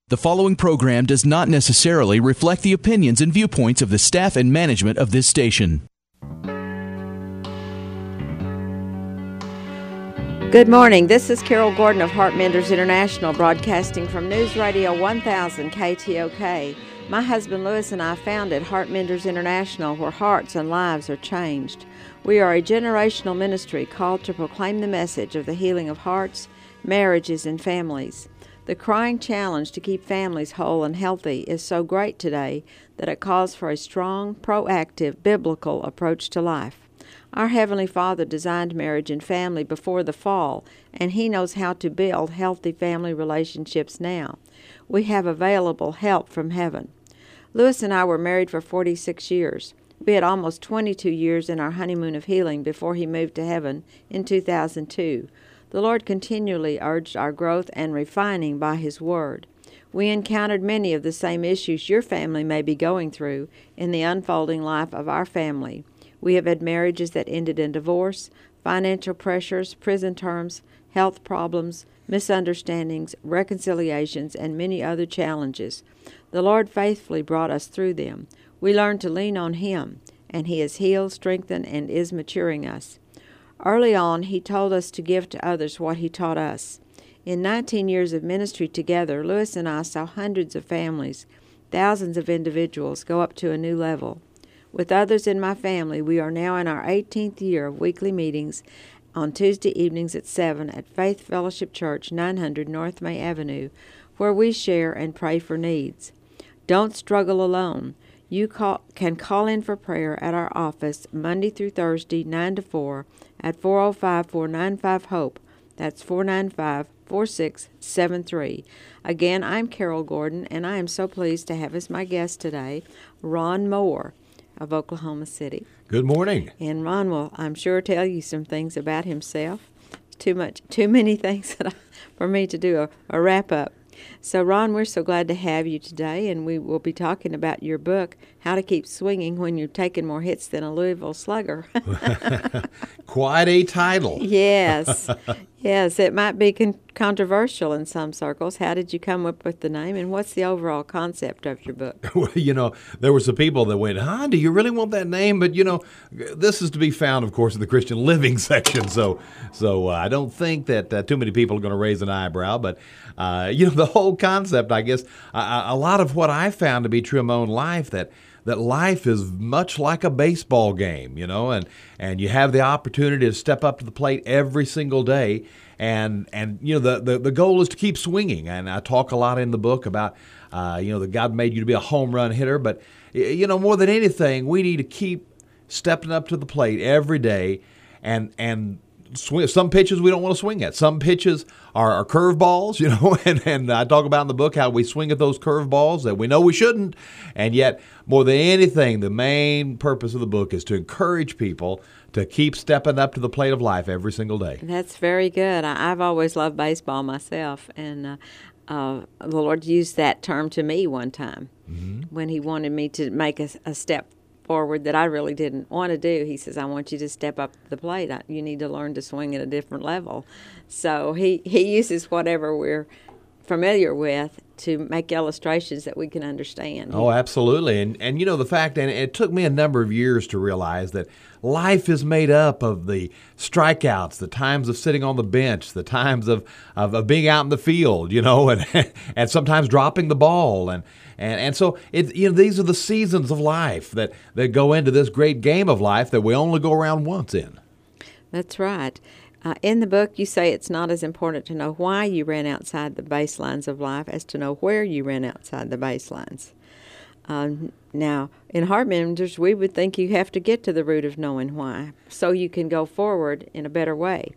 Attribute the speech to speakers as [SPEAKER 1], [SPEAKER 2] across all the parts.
[SPEAKER 1] The following program does not necessarily reflect the opinions and viewpoints of the staff and management of this station.
[SPEAKER 2] Good morning. This is Carol Gordon of Heart Menders International, broadcasting from News Radio 1000 KTOK. My husband Louis and I founded Heart Menders International, where hearts and lives are changed. We are a generational ministry called to proclaim the message of the healing of hearts, marriages, and families. The crying challenge to keep families whole and healthy is so great today that it calls for a strong, proactive, biblical approach to life. Our Heavenly Father designed marriage and family before the fall, and He knows how to build healthy family relationships now. We have available help from heaven. Louis and I were married for 46 years. We had almost 22 years in our honeymoon of healing before he moved to heaven in 2002. The Lord continually urged our growth and refining by His Word. We encountered many of the same issues your family may be going through in the unfolding life of our family. We have had marriages that ended in divorce, financial pressures, prison terms, health problems, misunderstandings, reconciliations, and many other challenges. The Lord faithfully brought us through them. We learned to lean on Him, and He has healed, strengthened, and is maturing us. Early on, He told us to give to others what He taught us. In 19 years of ministry together, Louis and I saw hundreds of families, thousands of individuals go up to a new level. With others in my family, we are now in our 18th year of weekly meetings on Tuesday evenings at 7 at Faith Fellowship Church, 900 North May Avenue, where we share and pray for needs. Don't struggle alone. You can call in for prayer at our office Monday through Thursday, 9 to 4, at 405-495-HOPE. That's 495-4673. Again, I'm Carol Gordon, and I am so pleased to have as my guest today Ron Moore of Oklahoma City.
[SPEAKER 3] Good morning.
[SPEAKER 2] And Ron will, I'm sure, tell you some things about himself. Too many things for me to do a wrap-up. So, Ron, we're so glad to have you today, and we will be talking about your book, How to Keep Swinging When You're Taking More Hits Than a Louisville Slugger.
[SPEAKER 3] Quite a title.
[SPEAKER 2] Yes. Yes, it might be controversial in some circles. How did you come up with the name, and what's the overall concept of your book?
[SPEAKER 3] Well, there were some people that went, do you really want that name? But, this is to be found, of course, in the Christian Living section. So I don't think that too many people are going to raise an eyebrow. But, the whole concept, I guess, a lot of what I found to be true in my own life, that life is much like a baseball game, and you have the opportunity to step up to the plate every single day, and the goal is to keep swinging. And I talk a lot in the book about that God made you to be a home run hitter, but more than anything, we need to keep stepping up to the plate every day and swing. Some pitches we don't want to swing at. Some pitches are curveballs, and I talk about in the book how we swing at those curveballs that we know we shouldn't. And yet, more than anything, the main purpose of the book is to encourage people to keep stepping up to the plate of life every single day.
[SPEAKER 2] That's very good. I've always loved baseball myself, and the Lord used that term to me one time when He wanted me to make a step forward that I really didn't want to do. He says, I want you to step up the plate. You need to learn to swing at a different level. So he uses whatever we're familiar with to make illustrations that we can understand.
[SPEAKER 3] Oh, absolutely. And the fact, and it took me a number of years to realize that life is made up of the strikeouts, the times of sitting on the bench, the times of being out in the field, and sometimes dropping the ball. And so these are the seasons of life that go into this great game of life that we only go around once in. That's
[SPEAKER 2] right. In the book, you say it's not as important to know why you ran outside the baselines of life as to know where you ran outside the baselines. Now, in Heart Menders, we would think you have to get to the root of knowing why so you can go forward in a better way.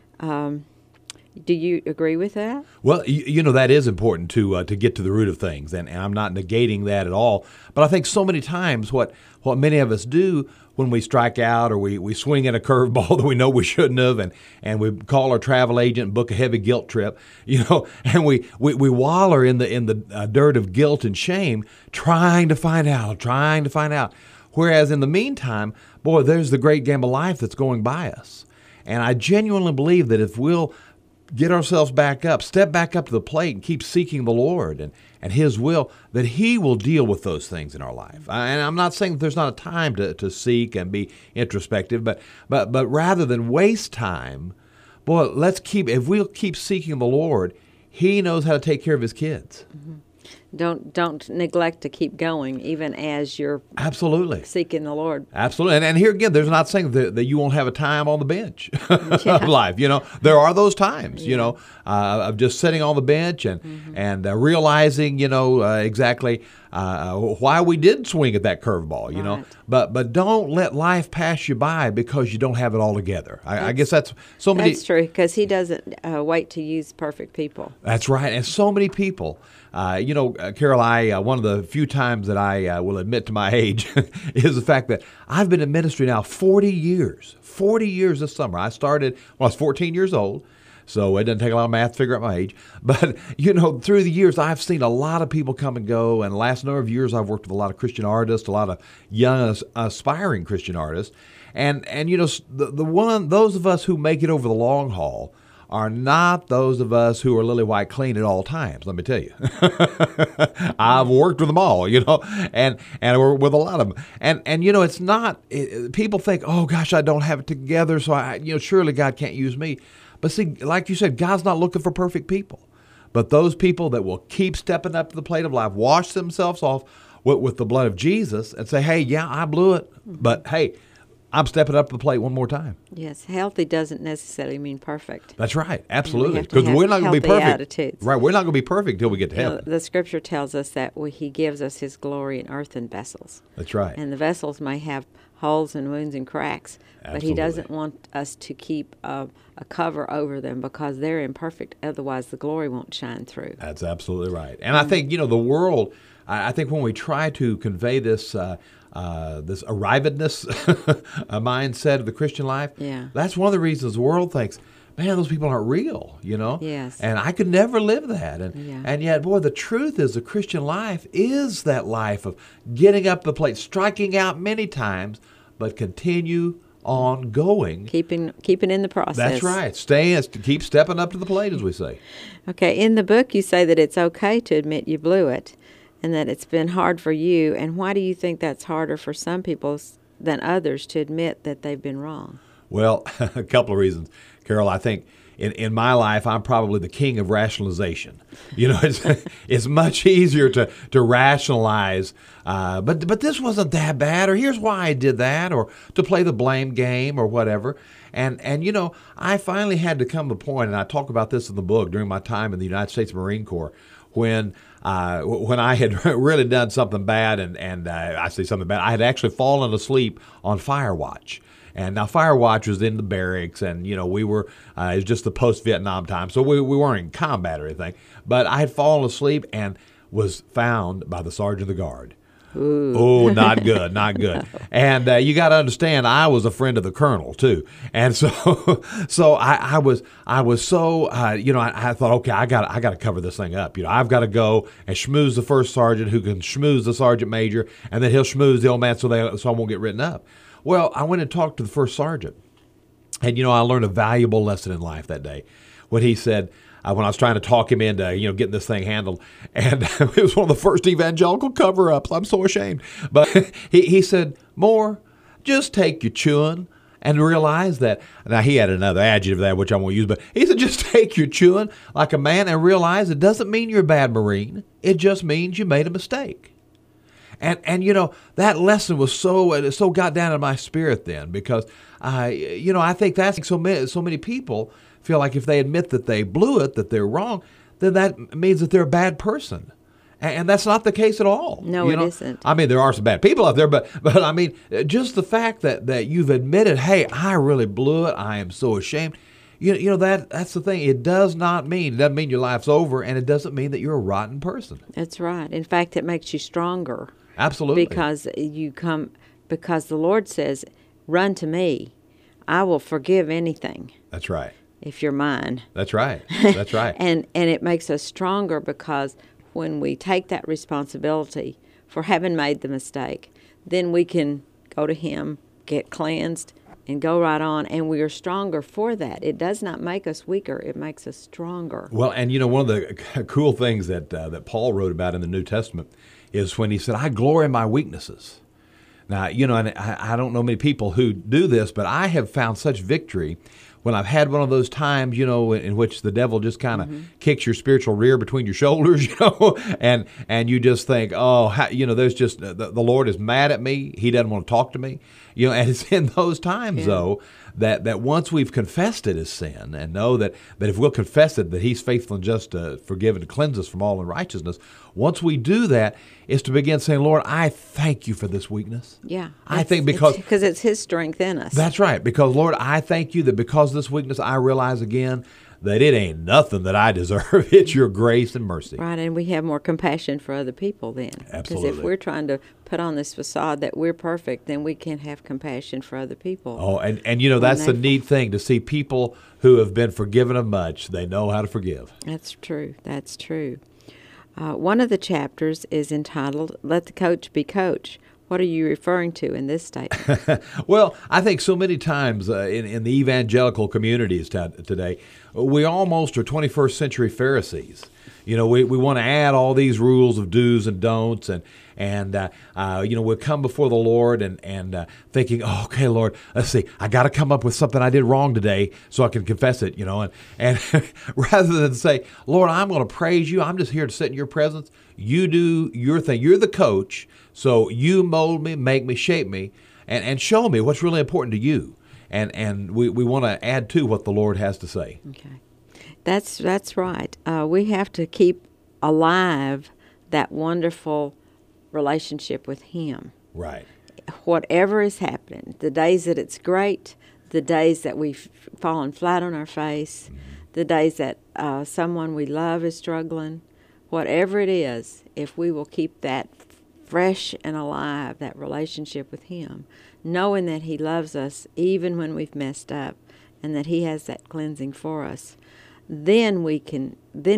[SPEAKER 2] Do you agree with that?
[SPEAKER 3] Well, that is important to get to the root of things, and I'm not negating that at all. But I think so many times what many of us do when we strike out or we swing at a curveball that we know we shouldn't have, and we call our travel agent and book a heavy guilt trip, and we waller in the dirt of guilt and shame, trying to find out. Whereas in the meantime, boy, there's the great game of life that's going by us. And I genuinely believe that if we'll get ourselves back up, step back up to the plate, and keep seeking the Lord and His will, that He will deal with those things in our life. And I'm not saying that there's not a time to seek and be introspective, but rather than waste time, boy, if we'll keep seeking the Lord, He knows how to take care of His kids.
[SPEAKER 2] Mm-hmm. Don't neglect to keep going, even as you're
[SPEAKER 3] absolutely
[SPEAKER 2] seeking the Lord.
[SPEAKER 3] Absolutely. And here again, there's not saying that you won't have a time on the bench of life. There are those times, of just sitting on the bench and realizing, exactly why we did swing at that curveball,
[SPEAKER 2] Right.
[SPEAKER 3] But don't let life pass you by because you don't have it all together. I guess that's so many.
[SPEAKER 2] That's true, because He doesn't wait to use perfect people.
[SPEAKER 3] That's right. And so many people, Carol, one of the few times that I will admit to my age is the fact that I've been in ministry now 40 years. 40 years this summer. I started when I was 14 years old. So it doesn't take a lot of math to figure out my age. But, through the years, I've seen a lot of people come and go. And the last number of years, I've worked with a lot of Christian artists, a lot of young, aspiring Christian artists. And those of us who make it over the long haul are not those of us who are lily white clean at all times, let me tell you. I've worked with them all, and we're with a lot of them. And it's not, people think, oh gosh, I don't have it together, so surely God can't use me. But see, like you said, God's not looking for perfect people. But those people that will keep stepping up to the plate of life, wash themselves off with the blood of Jesus and say, hey, yeah, I blew it, but hey, I'm stepping up to the plate one more time.
[SPEAKER 2] Yes, healthy doesn't necessarily mean perfect.
[SPEAKER 3] That's right, absolutely.
[SPEAKER 2] Because
[SPEAKER 3] we're not going to be perfect.
[SPEAKER 2] Attitudes.
[SPEAKER 3] Right, we're not going to be perfect until we get to heaven.
[SPEAKER 2] The Scripture tells us that He gives us His glory in earthen vessels.
[SPEAKER 3] That's right.
[SPEAKER 2] And the vessels may have holes and wounds and cracks,
[SPEAKER 3] Absolutely.
[SPEAKER 2] but He doesn't want us to keep a cover over them because they're imperfect. Otherwise, the glory won't shine through.
[SPEAKER 3] That's absolutely right. And I think, the world, I think when we try to convey this this arrivedness mindset of the Christian life, that's one of the reasons the world thinks, man, those people aren't real,
[SPEAKER 2] Yes.
[SPEAKER 3] And I could never live that. And yet, boy, the truth is the Christian life is that life of getting up the plate, striking out many times, but continue on going.
[SPEAKER 2] Keeping in the process.
[SPEAKER 3] That's right. Keep stepping up to the plate, as we say.
[SPEAKER 2] Okay, in the book you say that it's okay to admit you blew it and that it's been hard for you. And why do you think that's harder for some people than others to admit that they've been wrong?
[SPEAKER 3] Well, a couple of reasons. Carol, I think in my life, I'm probably the king of rationalization. It's much easier to rationalize, but this wasn't that bad, or here's why I did that, or to play the blame game or whatever. And I finally had to come to the point, and I talk about this in the book, during my time in the United States Marine Corps, when I had really done something bad, and I say something bad, I had actually fallen asleep on fire watch. And now fire watch was in the barracks, and we were it was just the post-Vietnam time, so we weren't in combat or anything. But I had fallen asleep and was found by the sergeant of the guard.
[SPEAKER 2] Ooh.
[SPEAKER 3] Oh, not good, not good. And you got to understand, I was a friend of the colonel too, and so I was so I thought, okay, I got to cover this thing up. I've got to go and schmooze the first sergeant, who can schmooze the sergeant major, and then he'll schmooze the old man so I won't get written up. Well, I went and talked to the first sergeant, and I learned a valuable lesson in life that day when he said, when I was trying to talk him into getting this thing handled, and it was one of the first evangelical cover-ups. I'm so ashamed, but he said, "Moore, just take your chewing and realize that." Now he had another adjective there which I won't use, but he said, "Just take your chewing like a man and realize it doesn't mean you're a bad Marine. It just means you made a mistake." And that lesson was so got down in my spirit then, because I think that's so many people feel like if they admit that they blew it, that they're wrong, then that means that they're a bad person. And that's not the case at all.
[SPEAKER 2] No, it isn't.
[SPEAKER 3] I mean, there are some bad people out there, but I mean, just the fact that you've admitted, hey, I really blew it, I am so ashamed. That's the thing. It doesn't mean your life's over, and it doesn't mean that you're a rotten person.
[SPEAKER 2] That's right. In fact, it makes you stronger.
[SPEAKER 3] Absolutely.
[SPEAKER 2] Because the Lord says, "Run to me. I will forgive anything."
[SPEAKER 3] That's right.
[SPEAKER 2] If you're mine.
[SPEAKER 3] That's right. That's right.
[SPEAKER 2] and it makes us stronger, because when we take that responsibility for having made the mistake, then we can go to Him, get cleansed, and go right on, and we are stronger for that. It does not make us weaker. It makes us stronger.
[SPEAKER 3] Well, and one of the cool things that Paul wrote about in the New Testament is when he said, I glory in my weaknesses. Now, and I don't know many people who do this, but I have found such victory when I've had one of those times, in which the devil just kind of kicks your spiritual rear between your shoulders, and you just think, oh, there's just, the Lord is mad at me. He doesn't want to talk to me, and it's in those times, though, that once we've confessed it as sin and know that if we'll confess it, that He's faithful and just to forgive and to cleanse us from all unrighteousness, once we do that, is to begin saying, Lord, I thank you for this weakness.
[SPEAKER 2] Yeah.
[SPEAKER 3] I think because
[SPEAKER 2] it's His strength in us.
[SPEAKER 3] That's right. Because, Lord, I thank you that because of this weakness, I realize again that it ain't nothing that I deserve. It's your grace and mercy.
[SPEAKER 2] Right, and we have more compassion for other people then.
[SPEAKER 3] Absolutely.
[SPEAKER 2] Because if we're trying to put on this facade that we're perfect, then we can't have compassion for other people.
[SPEAKER 3] Oh, and that's the neat thing, to see people who have been forgiven of much, they know how to forgive.
[SPEAKER 2] That's true. That's true. One of the chapters is entitled, Let the Coach Be Coach. What are you referring to in this statement?
[SPEAKER 3] Well, I think so many times in the evangelical communities today, we almost are 21st century Pharisees. We want to add all these rules of do's and don'ts, and we'll come before the Lord and thinking, oh, okay, Lord, let's see, I got to come up with something I did wrong today so I can confess it, and rather than say, Lord, I'm going to praise you, I'm just here to sit in your presence. You do your thing. You're the coach, so you mold me, make me, shape me, and show me what's really important to you. And we want to add to what the Lord has to say.
[SPEAKER 2] Okay. That's right. We have to keep alive that wonderful relationship with Him.
[SPEAKER 3] Right.
[SPEAKER 2] Whatever is happening, the days that it's great, the days that we've fallen flat on our face, the days that someone we love is struggling, whatever it is, if we will keep that fresh and alive, that relationship with Him, knowing that He loves us even when we've messed up and that He has that cleansing for us, then we can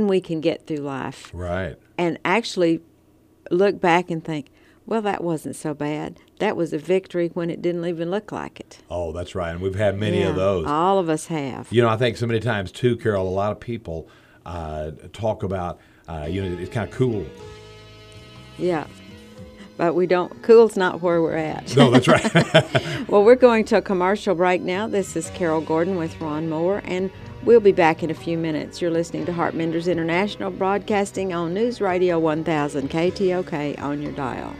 [SPEAKER 2] get through life.
[SPEAKER 3] Right.
[SPEAKER 2] And actually look back and think, well, that wasn't so bad. That was a victory when it didn't even look like it.
[SPEAKER 3] Oh, that's right. And we've had many of those.
[SPEAKER 2] All of us have.
[SPEAKER 3] I think so many times, too, Carol, a lot of people talk about, it's kind of cool.
[SPEAKER 2] Yeah. But we don't, cool's not where we're at.
[SPEAKER 3] No, that's right.
[SPEAKER 2] Well, we're going to a commercial break now. This is Carol Gordon with Ron Moore, and we'll be back in a few minutes. You're listening to Heart Menders International, broadcasting on News Radio 1000 KTOK on your dial.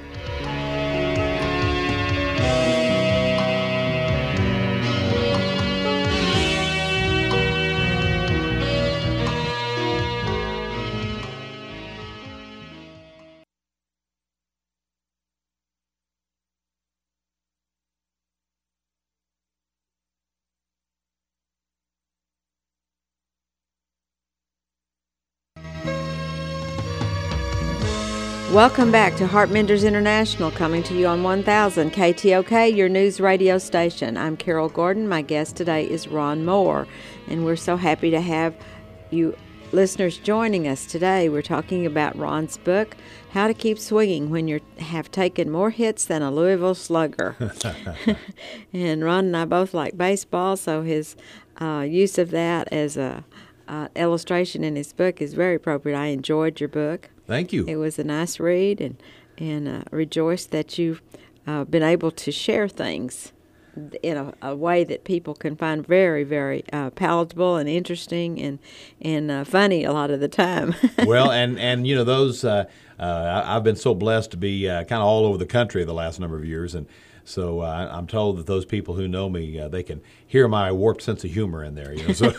[SPEAKER 2] Welcome back to Heart Menders International, coming to you on 1000 KTOK, your news radio station. I'm Carol Gordon. My guest today is Ron Moore, and we're so happy to have you listeners joining us today. We're talking about Ron's book, How to Keep Swinging When You Have Taken More Hits Than a Louisville Slugger. And Ron and I both like baseball, so his use of that as a illustration in his book is very appropriate. I enjoyed your book.
[SPEAKER 3] Thank you.
[SPEAKER 2] It was a nice read, and rejoiced that you've been able to share things in a way that people can find very, very palatable and interesting and funny a lot of the time.
[SPEAKER 3] Well, and those I've been so blessed to be kind of all over the country the last number of years, and so I'm told that those people who know me, they can hear my warped sense of humor in there. So.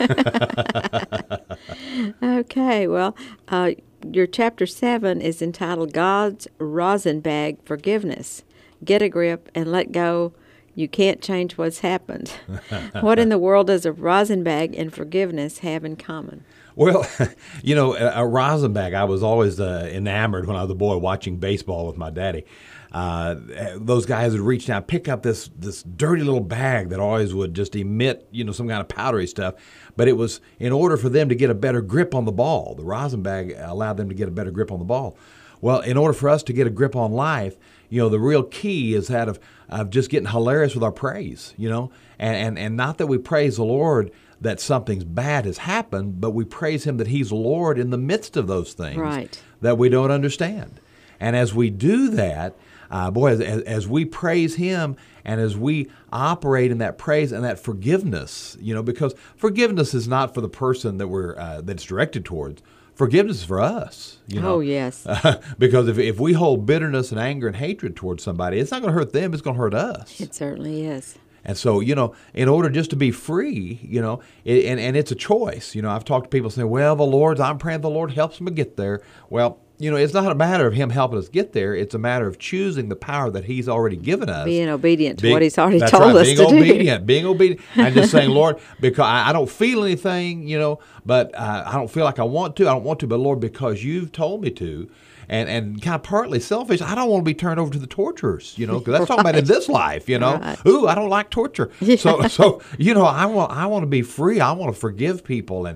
[SPEAKER 2] Okay, well, your chapter 7 is entitled God's Rosin Bag Forgiveness. Get a grip and let go. You can't change what's happened. What in the world does a rosin bag and forgiveness have in common?
[SPEAKER 3] Well, a rosin bag, I was always enamored when I was a boy watching baseball with my daddy. Those guys would reach down, pick up this dirty little bag that always would just emit, some kind of powdery stuff. But it was in order for them to get a better grip on the ball. The rosin bag allowed them to get a better grip on the ball. Well, in order for us to get a grip on life, the real key is that of just getting hilarious with our praise, and not that we praise the Lord that something bad has happened, but we praise Him that He's Lord in the midst of those things that we don't understand. And as we do that, as we praise Him and as we operate in that praise and that forgiveness, because forgiveness is not for the person that's directed towards. Forgiveness is for us.
[SPEAKER 2] Oh, yes.
[SPEAKER 3] Because if we hold bitterness and anger and hatred towards somebody, it's not going to hurt them, it's going to hurt us.
[SPEAKER 2] It certainly is.
[SPEAKER 3] And so, in order just to be free, and it's a choice. I've talked to people saying, well, I'm praying the Lord helps me get there. Well, it's not a matter of Him helping us get there. It's a matter of choosing the power that He's already given us.
[SPEAKER 2] Being obedient to what He's already told us to
[SPEAKER 3] do. Being obedient. And just saying, Lord, because I don't feel anything, but I don't feel like I want to. I don't want to, but Lord, because You've told me to. And kind of partly selfish, I don't want to be turned over to the torturers, because that's talking about in this life,
[SPEAKER 2] Right.
[SPEAKER 3] Ooh, I don't like torture.
[SPEAKER 2] Yeah.
[SPEAKER 3] So I want to be free. I want to forgive people,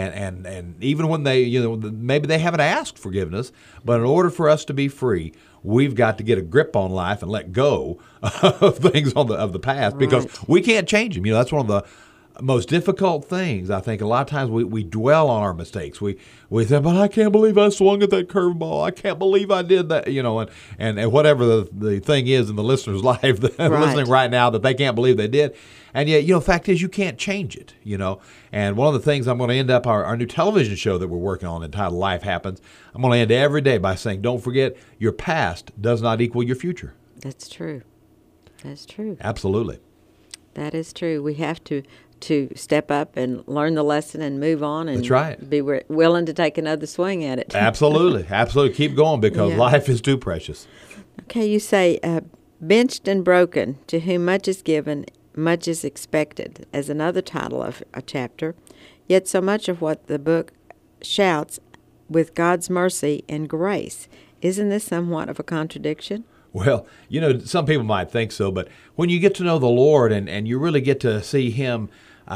[SPEAKER 3] and even when they, maybe they haven't asked forgiveness, but in order for us to be free, we've got to get a grip on life and let go of things of the past, because we can't change them. That's one of the most difficult things. I think a lot of times we dwell on our mistakes. We say, but I can't believe I swung at that curveball. I can't believe I did that, and whatever the thing is in the listener's life listening right now that they can't believe they did. And yet, the fact is you can't change it, And one of the things I'm going to end up our new television show that we're working on entitled Life Happens, I'm going to end every day by saying, don't forget, your past does not equal your future.
[SPEAKER 2] That's true. That's true.
[SPEAKER 3] Absolutely.
[SPEAKER 2] That is true. We have to step up and learn the lesson and move on and
[SPEAKER 3] That's right.
[SPEAKER 2] be willing to take another swing at it.
[SPEAKER 3] Absolutely. Absolutely. Keep going, because life is too precious.
[SPEAKER 2] Okay, you say, benched and broken, to whom much is given, much is expected, as another title of a chapter. Yet so much of what the book shouts with God's mercy and grace. Isn't this somewhat of a contradiction?
[SPEAKER 3] Well, some people might think so, but when you get to know the Lord and you really get to see Him,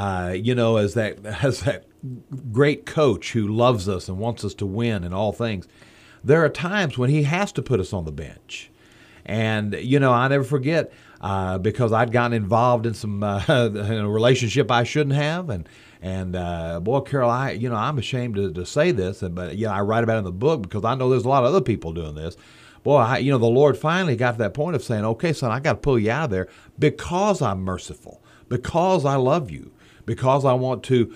[SPEAKER 3] as that great coach who loves us and wants us to win in all things, there are times when He has to put us on the bench. And, I never forget, because I'd gotten involved in some in a relationship I shouldn't have. And boy, Carol, I'm ashamed to say this, but I write about it in the book because I know there's a lot of other people doing this. Boy, the Lord finally got to that point of saying, okay, son, I got to pull you out of there because I'm merciful, because I love you, because I want to,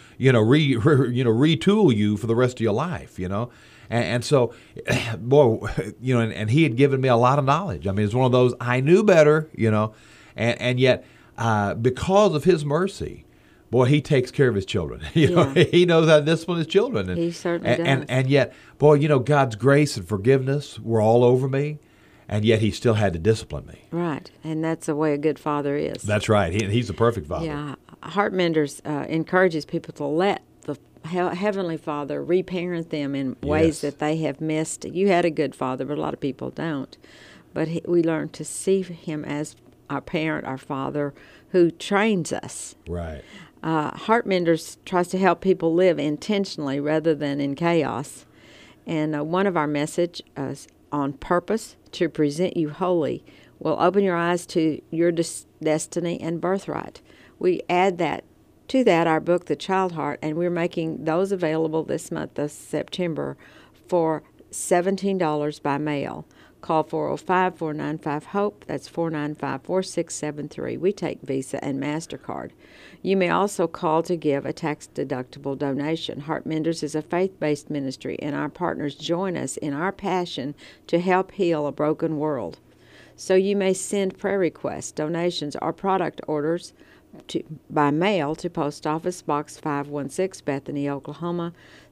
[SPEAKER 3] retool you for the rest of your life, And so, boy, and He had given me a lot of knowledge. I mean, it's one of those, I knew better, and yet because of His mercy, boy, He takes care of His children. He knows how to discipline His children.
[SPEAKER 2] He certainly does.
[SPEAKER 3] And yet, boy, God's grace and forgiveness were all over me, and yet He still had to discipline me.
[SPEAKER 2] Right, and that's the way a good father is.
[SPEAKER 3] That's right. He's the perfect father.
[SPEAKER 2] Yeah, Heart Menders encourages people to let the Heavenly Father reparent them in ways that they have missed. You had a good father, but a lot of people don't. But we learn to see Him as our parent, our Father, who trains us.
[SPEAKER 3] Right.
[SPEAKER 2] Heart Menders tries to help people live intentionally rather than in chaos. And one of our message on purpose to present you holy will open your eyes to your destiny and birthright. We add that to that our book, The Child Heart, and we're making those available this month of September for $17 by mail. Call 405-495-HOPE. That's 495-4673. We take Visa and MasterCard. You may also call to give a tax-deductible donation. Heart Menders is a faith-based ministry, and our partners join us in our passion to help heal a broken world. So you may send prayer requests, donations, or product orders by mail to Post Office Box 516, Bethany, Oklahoma,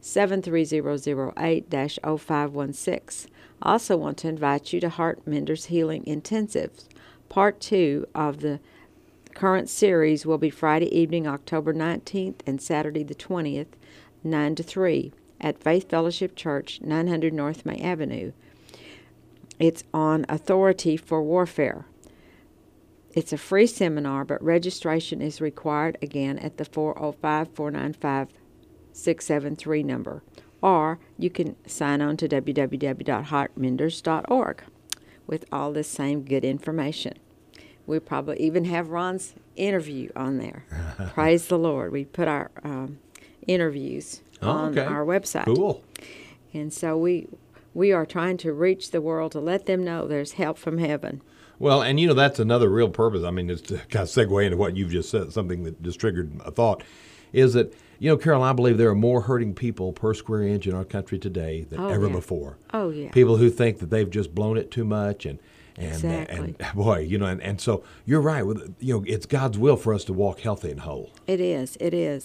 [SPEAKER 2] 73008-0516. I also want to invite you to Heart Menders Healing Intensives. Part 2 of the current series will be Friday evening, October 19th, and Saturday the 20th, 9 to 3, at Faith Fellowship Church, 900 North May Avenue. It's on authority for warfare. It's a free seminar, but registration is required again at the 405-495-673 number. or you can sign on to www.heartmenders.org with all this same good information. We probably even have Ron's interview on there. Praise the Lord. We put our interviews on our website.
[SPEAKER 3] Cool.
[SPEAKER 2] And so we are trying to reach the world to let them know there's help from heaven.
[SPEAKER 3] Well, and that's another real purpose. I mean, it's to kind of segue into what you've just said, something that just triggered a thought, is that, Carol, I believe there are more hurting people per square inch in our country today than ever before.
[SPEAKER 2] Oh, yeah.
[SPEAKER 3] People who think that they've just blown it too much and
[SPEAKER 2] Exactly.
[SPEAKER 3] and boy, and so you're right. It's God's will for us to walk healthy and whole.
[SPEAKER 2] It is.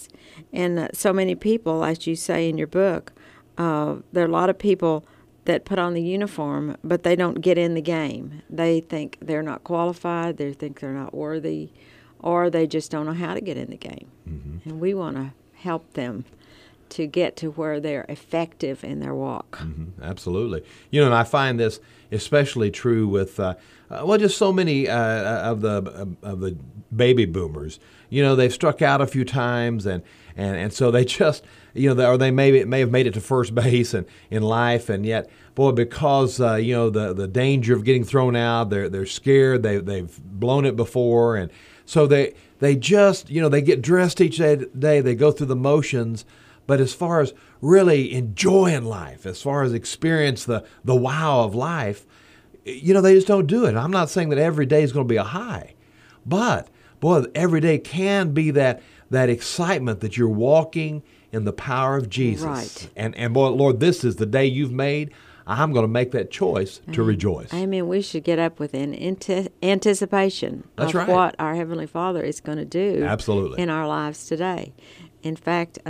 [SPEAKER 2] And so many people, as you say in your book, there are a lot of people that put on the uniform, but they don't get in the game. They think they're not qualified, they think they're not worthy, or they just don't know how to get in the game. Mm-hmm. And we want to help them to get to where they're effective in their walk.
[SPEAKER 3] Mm-hmm. Absolutely. And I find this especially true with, just so many of the baby boomers. They've struck out a few times, and so they just, or they may have made it to first base in life, and yet, boy, because the danger of getting thrown out, they're scared. They've blown it before, and so they just they get dressed each day. They go through the motions. But as far as really enjoying life, as far as experience the wow of life, they just don't do it. I'm not saying that every day is going to be a high, but boy, every day can be that excitement that you're walking in the power of Jesus.
[SPEAKER 2] Right.
[SPEAKER 3] And boy, Lord, this is the day you've made. I'm going to make that choice to rejoice.
[SPEAKER 2] I mean, we should get up with an anticipation of what our Heavenly Father is going to do
[SPEAKER 3] Absolutely.
[SPEAKER 2] In our lives today. In fact,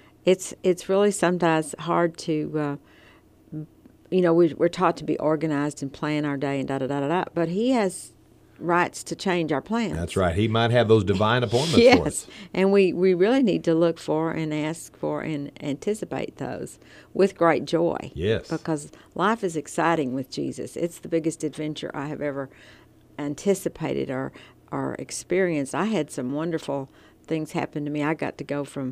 [SPEAKER 2] it's really sometimes hard to, we're taught to be organized and plan our day and da-da-da-da-da, but He has rights to change our plans.
[SPEAKER 3] That's right. He might have those divine appointments
[SPEAKER 2] yes.
[SPEAKER 3] for us.
[SPEAKER 2] And we really need to look for and ask for and anticipate those with great joy.
[SPEAKER 3] Yes.
[SPEAKER 2] Because life is exciting with Jesus. It's the biggest adventure I have ever anticipated or experienced. I had some wonderful things happen to me. I got to go from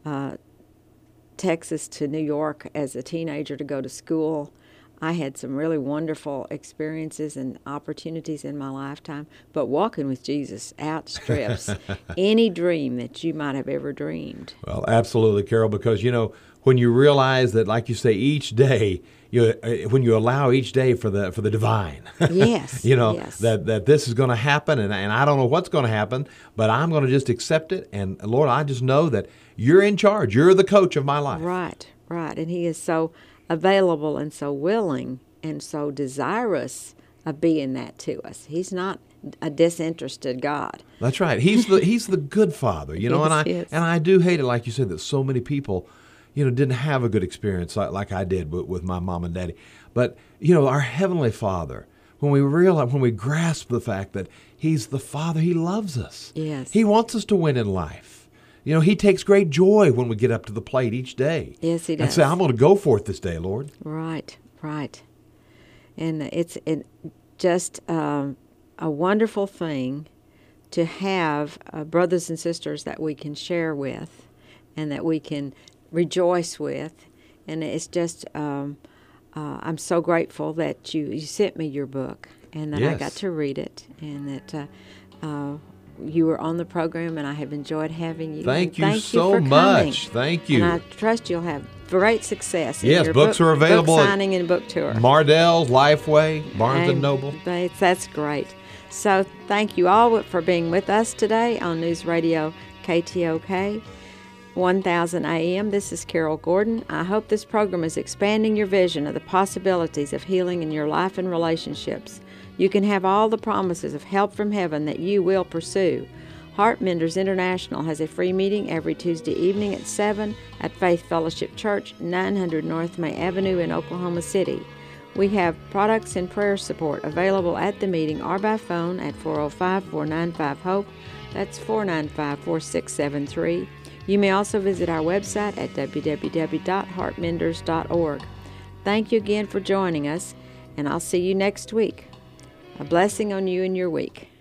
[SPEAKER 2] Texas to New York as a teenager to go to school. I had some really wonderful experiences and opportunities in my lifetime, but walking with Jesus outstrips any dream that you might have ever dreamed.
[SPEAKER 3] Well, absolutely, Carol, because, when you realize that, like you say, each day, when you allow each day for the divine,
[SPEAKER 2] yes, yes.
[SPEAKER 3] that this is going to happen, and I don't know what's going to happen, but I'm going to just accept it, and Lord, I just know that you're in charge. You're the coach of my life.
[SPEAKER 2] Right, and He is so available and so willing and so desirous of being that to us. He's not a disinterested God.
[SPEAKER 3] That's right. He's the good Father,
[SPEAKER 2] Yes.
[SPEAKER 3] and I do hate it, like you said, that so many people, didn't have a good experience like I did with my mom and daddy. But, our Heavenly Father, when we grasp the fact that He's the Father, He loves us.
[SPEAKER 2] Yes.
[SPEAKER 3] He wants us to win in life. He takes great joy when we get up to the plate each day.
[SPEAKER 2] Yes, He does.
[SPEAKER 3] And say, I'm going to go for it this day, Lord.
[SPEAKER 2] Right. And it's just a wonderful thing to have brothers and sisters that we can share with and that we can rejoice with. And it's just, I'm so grateful that you sent me your book and that
[SPEAKER 3] Yes.
[SPEAKER 2] I got to read it and that you were on the program, and I have enjoyed having you.
[SPEAKER 3] Thank you
[SPEAKER 2] for
[SPEAKER 3] so
[SPEAKER 2] coming.
[SPEAKER 3] much. Thank you.
[SPEAKER 2] And I trust you'll have great success in
[SPEAKER 3] Yes,
[SPEAKER 2] your
[SPEAKER 3] books are available
[SPEAKER 2] book
[SPEAKER 3] at
[SPEAKER 2] signing and book tour.
[SPEAKER 3] Mardell's, Lifeway, Barnes & Noble.
[SPEAKER 2] That's great. So thank you all for being with us today on News Radio KTOK 1000 AM. This is Carol Gordon. I hope this program is expanding your vision of the possibilities of healing in your life and relationships. You can have all the promises of help from heaven that you will pursue. Heart Menders International has a free meeting every Tuesday evening at 7 at Faith Fellowship Church, 900 North May Avenue in Oklahoma City. We have products and prayer support available at the meeting or by phone at 405-495-HOPE. That's 495-4673. You may also visit our website at www.heartmenders.org. Thank you again for joining us, and I'll see you next week. A blessing on you and your week.